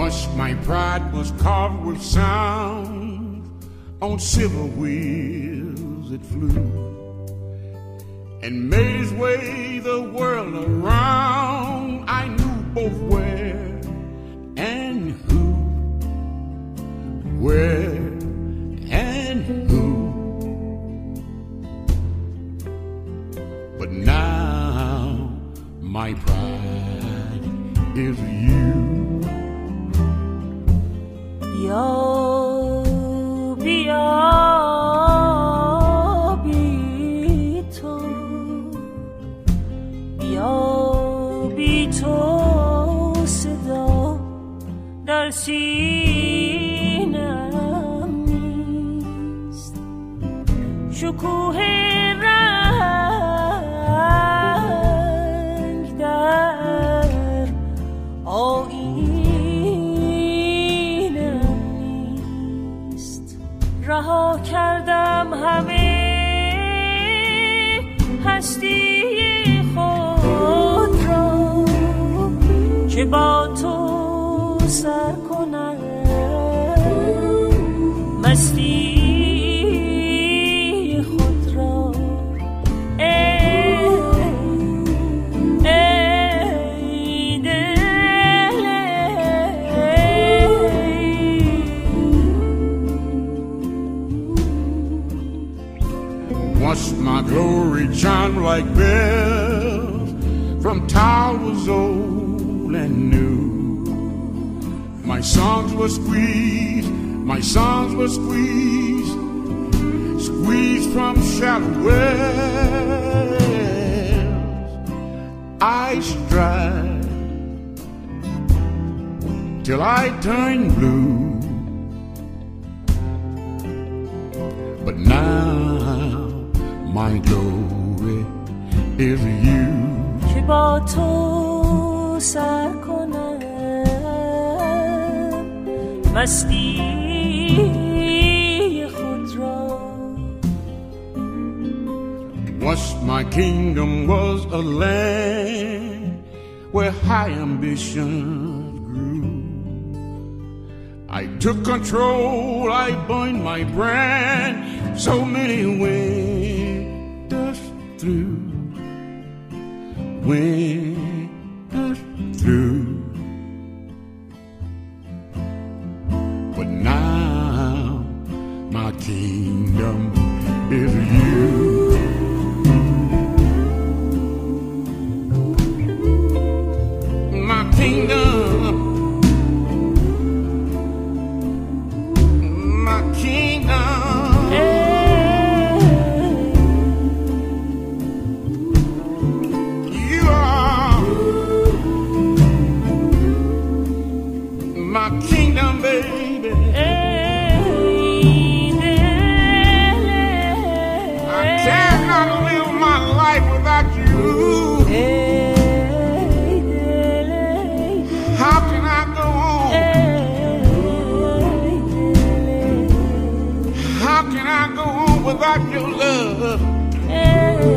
Once my pride was carved with sound, on silver wheels it flew, and made its way the world around. I knew both where and who, where and who. But now my pride is you. Yo, bia, bito, yo, bito, seda, dar sinem nist, şukuh rang dar رها کردم همه هستی خود را که با تو سر کنم مستی خود را ای دل Once my glory shone like bells from towers old and new. My songs were squeezed, my songs were squeezed, squeezed from shallow wells. I strive till I turn blue, but now my glory is you. که با تو سر کنم مستی خود را. Once my kingdom was a land where high ambitions grew. I took control, I burned my brand, so many winters through, winters through. But now my kingdom is you. My kingdom, my kingdom. You are my kingdom, baby. I cannot live my life without you. How can I go on? How can I go on without your love?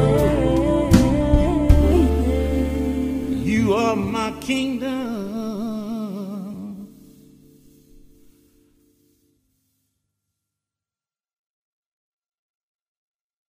You are my kingdom.